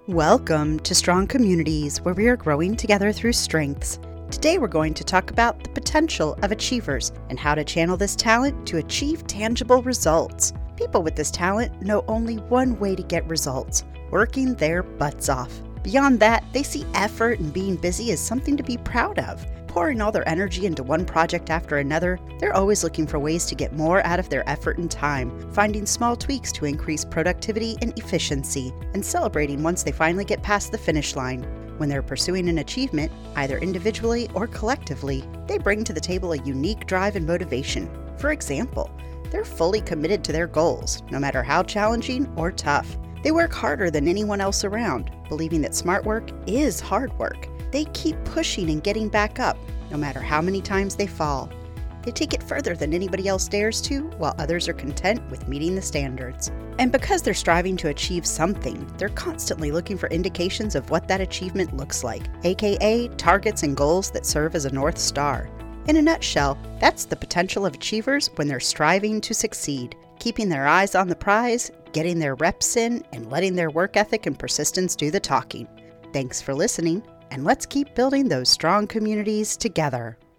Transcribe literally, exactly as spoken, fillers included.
Welcome to Strong Communities, where we are growing together through strengths. Today we're going to talk about the potential of achievers and how to channel this talent to achieve tangible results. People with this talent know only one way to get results: working their butts off. Beyond that, they see effort and being busy as something to be proud of. Pouring all their energy into one project after another, they're always looking for ways to get more out of their effort and time, finding small tweaks to increase productivity and efficiency, and celebrating once they finally get past the finish line. When they're pursuing an achievement, either individually or collectively, they bring to the table a unique drive and motivation. For example, they're fully committed to their goals, no matter how challenging or tough. They work harder than anyone else around, believing that smart work is hard work. They keep pushing and getting back up, no matter how many times they fall. They take it further than anybody else dares to, while others are content with meeting the standards. And because they're striving to achieve something, they're constantly looking for indications of what that achievement looks like, aka targets and goals that serve as a North Star. In a nutshell, that's the potential of achievers when they're striving to succeed, keeping their eyes on the prize, getting their reps in, and letting their work ethic and persistence do the talking. Thanks for listening, and let's keep building those strong communities together.